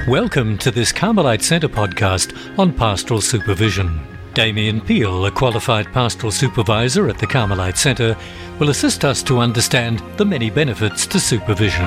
Welcome to this Carmelite Centre podcast on pastoral supervision. Damien Peel, a qualified pastoral supervisor at the Carmelite Centre, will assist us to understand the many benefits to supervision.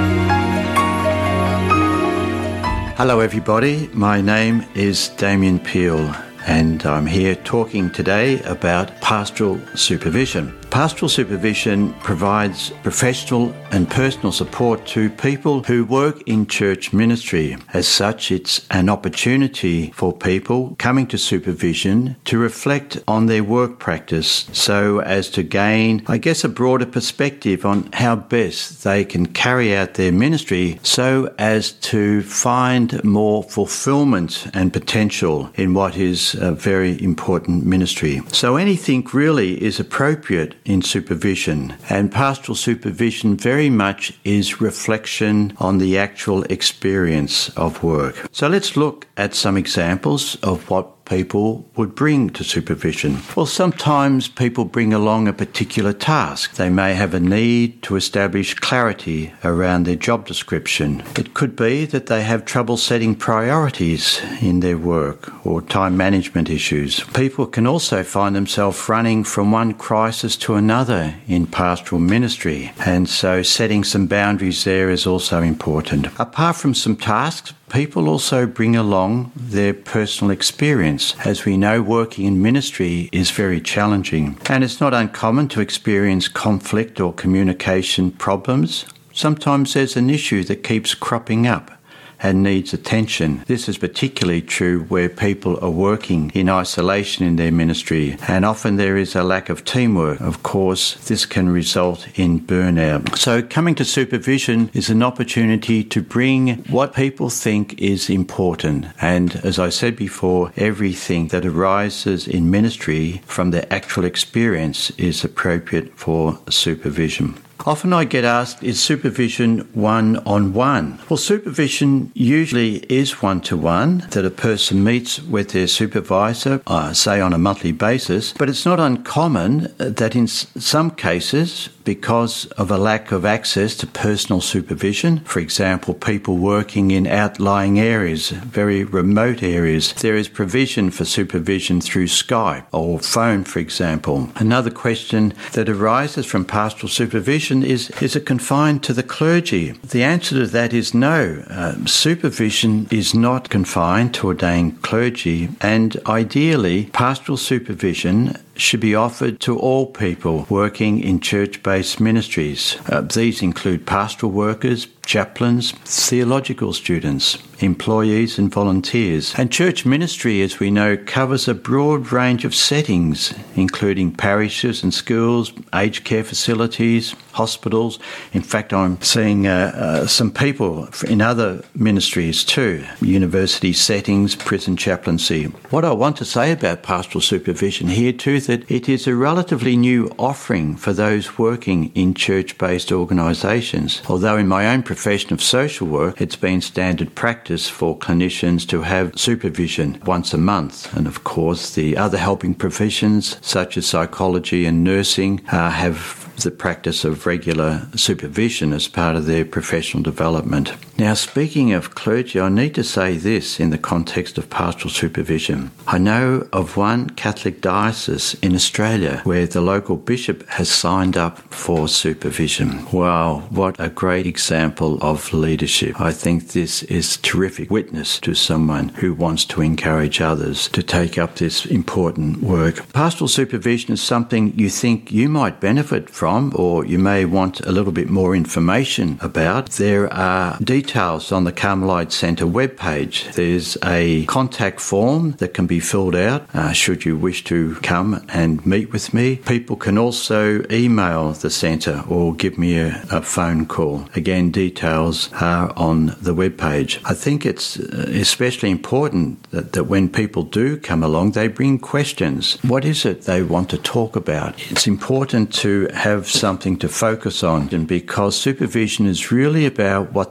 Hello everybody, my name is Damien Peel and I'm here talking today about pastoral supervision. Pastoral supervision provides professional and personal support to people who work in church ministry. As such, it's an opportunity for people coming to supervision to reflect on their work practice so as to gain, a broader perspective on how best they can carry out their ministry so as to find more fulfillment and potential in what is a very important ministry. So anything really is appropriate in supervision, and pastoral supervision very much is reflection on the actual experience of work. So let's look at some examples of what people would bring to supervision. Well, sometimes people bring along a particular task. They may have a need to establish clarity around their job description. It could be that they have trouble setting priorities in their work or time management issues. People can also find themselves running from one crisis to another in pastoral ministry, and so setting some boundaries there is also important. Apart from some tasks, people also bring along their personal experience. As we know, working in ministry is very challenging, and it's not uncommon to experience conflict or communication problems. Sometimes there's an issue that keeps cropping up and needs attention. This is particularly true where people are working in isolation in their ministry, and often there is a lack of teamwork. Of course, this can result in burnout. So coming to supervision is an opportunity to bring what people think is important. And as I said before, everything that arises in ministry from their actual experience is appropriate for supervision. Often I get asked, is supervision one-on-one? Well, supervision usually is one-to-one, that a person meets with their supervisor, say on a monthly basis, but it's not uncommon that in some cases, because of a lack of access to personal supervision, for example, people working in outlying areas, very remote areas, there is provision for supervision through Skype or phone, for example. Another question that arises from pastoral supervision is it confined to the clergy? The answer to that is no. Supervision is not confined to ordained clergy, and ideally, pastoral supervision should be offered to all people working in church-based ministries. These include pastoral workers, chaplains, theological students, employees and volunteers. And church ministry, as we know, covers a broad range of settings, including parishes and schools, aged care facilities, hospitals. In fact, I'm seeing some people in other ministries too, university settings, prison chaplaincy. What I want to say about pastoral supervision here too, that it is a relatively new offering for those working in church-based organisations. Although in my own profession of social work, it's been standard practice for clinicians to have supervision once a month. And of course, the other helping professions, such as psychology and nursing, have the practice of regular supervision as part of their professional development. Now, speaking of clergy, I need to say this in the context of pastoral supervision. I know of one Catholic diocese in Australia where the local bishop has signed up for supervision. Wow, what a great example of leadership. I think this is terrific witness to someone who wants to encourage others to take up this important work. Pastoral supervision is something you think you might benefit from, or you may want a little bit more information about. There are details on the Carmelite Centre webpage. There's a contact form that can be filled out should you wish to come and meet with me. People can also email the centre or give me a phone call. Again, details are on the webpage. I think it's especially important that when people do come along, they bring questions. What is it they want to talk about? It's important to have something to focus on, and because supervision is really about what the employee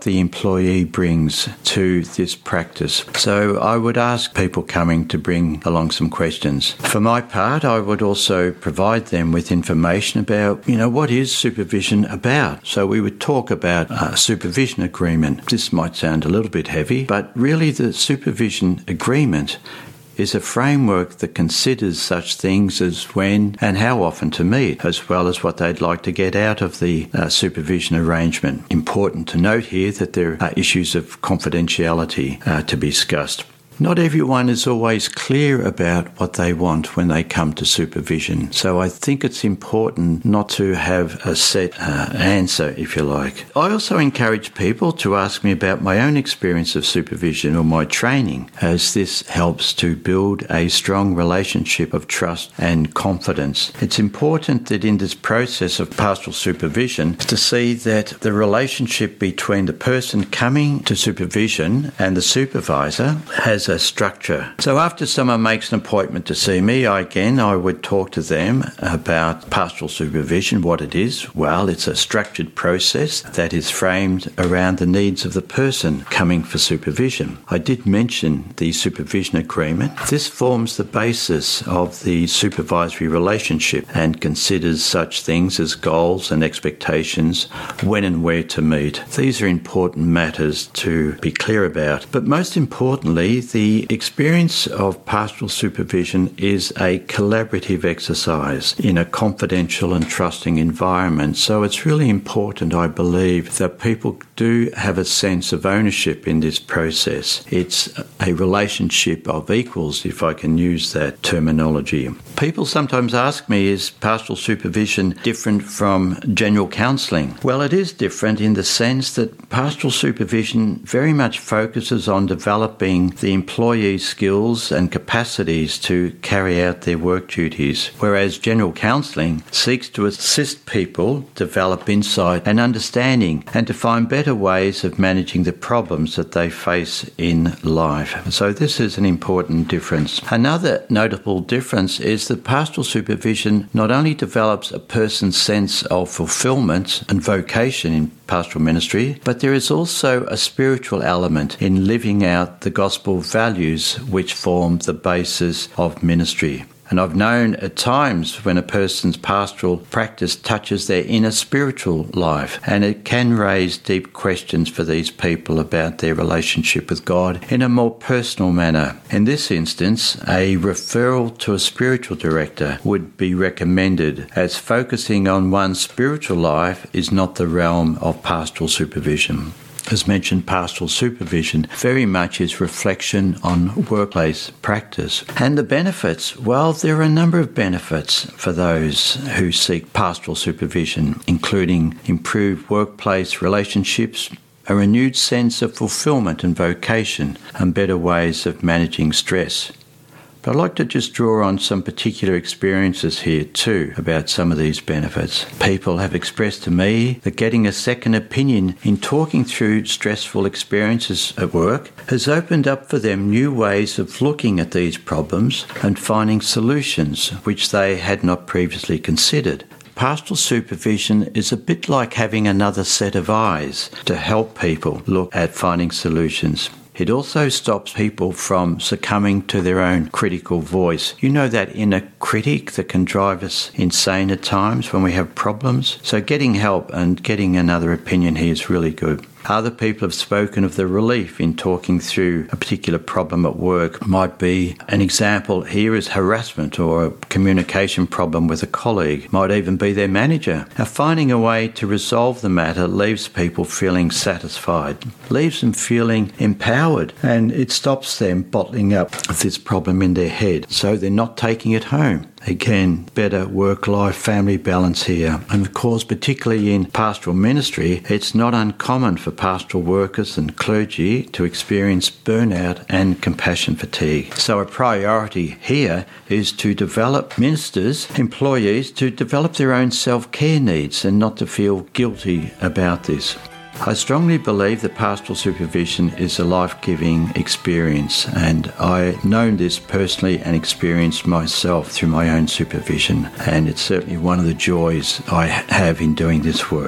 employee brings to this practice. So I would ask people coming to bring along some questions. For my part, I would also provide them with information about, what is supervision about? So we would talk about a supervision agreement. This might sound a little bit heavy, but really the supervision agreement is a framework that considers such things as when and how often to meet, as well as what they'd like to get out of the supervision arrangement. Important to note here that there are issues of confidentiality to be discussed. Not everyone is always clear about what they want when they come to supervision, so I think it's important not to have a set answer, if you like. I also encourage people to ask me about my own experience of supervision or my training, as this helps to build a strong relationship of trust and confidence. It's important that in this process of pastoral supervision to see that the relationship between the person coming to supervision and the supervisor has a structure. So after someone makes an appointment to see me, I would talk to them about pastoral supervision, what it is. Well, it's a structured process that is framed around the needs of the person coming for supervision. I did mention the supervision agreement. This forms the basis of the supervisory relationship and considers such things as goals and expectations, when and where to meet. These are important matters to be clear about. But most importantly, the experience of pastoral supervision is a collaborative exercise in a confidential and trusting environment. So it's really important, I believe, that people do have a sense of ownership in this process. It's a relationship of equals, if I can use that terminology. People sometimes ask me, is pastoral supervision different from general counselling? Well, it is different in the sense that pastoral supervision very much focuses on developing the employee's skills and capacities to carry out their work duties, whereas general counselling seeks to assist people develop insight and understanding and to find better ways of managing the problems that they face in life. So this is an important difference. Another notable difference is that pastoral supervision not only develops a person's sense of fulfilment and vocation in pastoral ministry, but there is also a spiritual element in living out the gospel values which form the basis of ministry. And I've known at times when a person's pastoral practice touches their inner spiritual life, and it can raise deep questions for these people about their relationship with God in a more personal manner. In this instance, a referral to a spiritual director would be recommended, as focusing on one's spiritual life is not the realm of pastoral supervision. As mentioned, pastoral supervision very much is reflection on workplace practice. And the benefits, well, there are a number of benefits for those who seek pastoral supervision, including improved workplace relationships, a renewed sense of fulfilment and vocation, and better ways of managing stress. But I'd like to just draw on some particular experiences here too about some of these benefits. People have expressed to me that getting a second opinion in talking through stressful experiences at work has opened up for them new ways of looking at these problems and finding solutions which they had not previously considered. Pastoral supervision is a bit like having another set of eyes to help people look at finding solutions. It also stops people from succumbing to their own critical voice. You know, that inner critic that can drive us insane at times when we have problems. So getting help and getting another opinion here is really good. Other people have spoken of the relief in talking through a particular problem at work. Might be an example here is harassment or a communication problem with a colleague. Might even be their manager. Now, finding a way to resolve the matter leaves people feeling satisfied, leaves them feeling empowered, and it stops them bottling up this problem in their head, so they're not taking it home. Again, better work-life family balance here. And of course, particularly in pastoral ministry, it's not uncommon for pastoral workers and clergy to experience burnout and compassion fatigue. So a priority here is to develop ministers, employees, to develop their own self-care needs and not to feel guilty about this. I strongly believe that pastoral supervision is a life-giving experience, and I've known this personally and experienced myself through my own supervision, and it's certainly one of the joys I have in doing this work.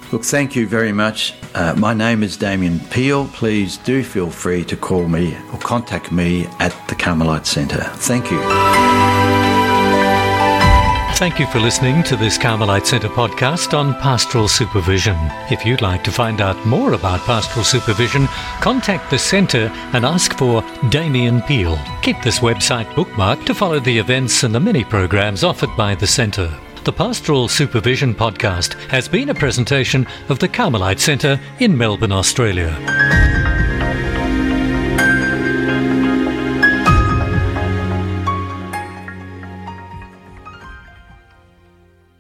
Look, thank you very much. My name is Damien Peel. Please do feel free to call me or contact me at the Carmelite Centre. Thank you. Thank you for listening to this Carmelite Centre podcast on pastoral supervision. If you'd like to find out more about pastoral supervision, contact the Centre and ask for Damien Peel. Keep this website bookmarked to follow the events and the many programs offered by the Centre. The Pastoral Supervision podcast has been a presentation of the Carmelite Centre in Melbourne, Australia.